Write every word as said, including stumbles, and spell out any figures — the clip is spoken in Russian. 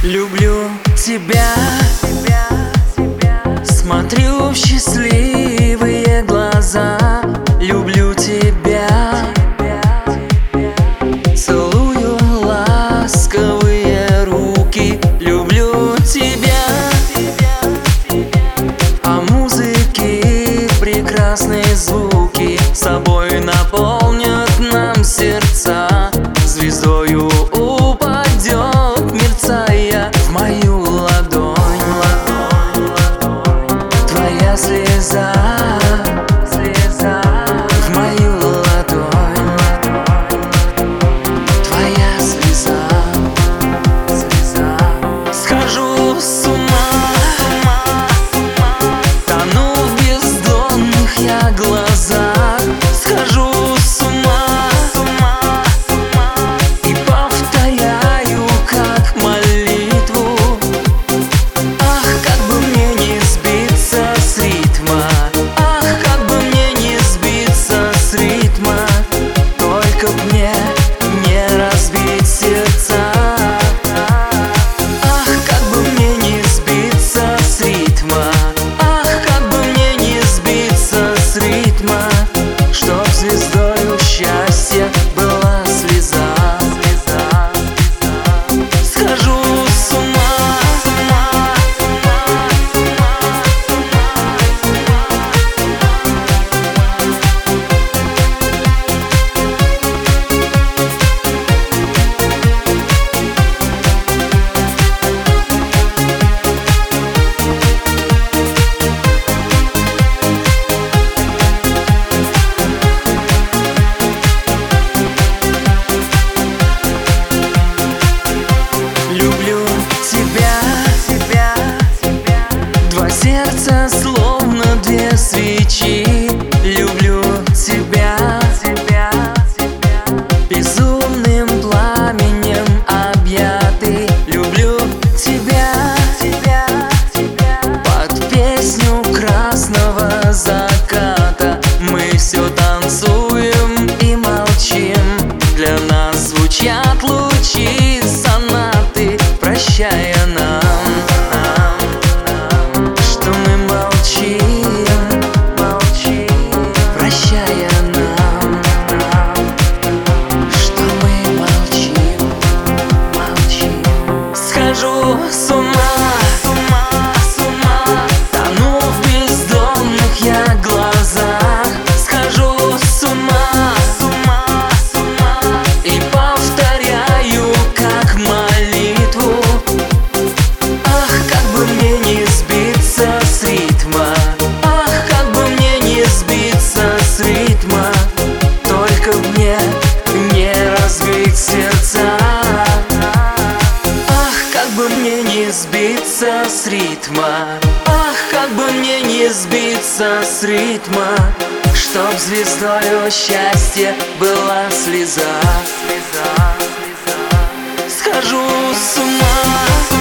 Люблю тебя, смотрю в счастливые глаза. Люблю тебя, целую ласковые руки. Люблю тебя, а музыки прекрасные звуки собой наполнят нам сердца. Звездою упадет, мерцая, в мою ладонь, твоя слеза, слеза, в мою ладонь, твоя слеза, слеза. Схожу с ума, тону в бездонных я глазах. Схожу с ума и повторяю как молитву. Ах, как бы мне не сбиться с ритма, ах, как бы мне не сбиться с ритма, только б мне не разбить сердца. Ах, как бы мне не сбиться с ритма, ах, как бы мне не сбиться с ритма, чтоб звездою счастья была слеза, слеза, слеза. Схожу с ума, люблю тебя, тебя, два сердца словно две свечи. Люблю тебя, тебя, безумным пламенем объятый. Люблю тебя, тебя, под песню красного заката. Мы все танцуем и молчим, для нас звучат лучи сонаты, прощая нам, нам, что мы молчим, молчим, прощая нам, нам, что мы молчим, молчим. Схожу с ума, с ума, с ума, тону в бездонных я глазах. Схожу с ума, с ума, с ума и повторяю как молитву. Ах, как бы мне не сбиться с ритма, ах, как бы мне не сбиться с ритма, только мне не разбить сердца. Ах, как бы мне не сбиться с ритма, ах, как бы мне не сбиться с ритма, чтоб звездою счастья была слеза, слеза, слеза. Схожу с ума.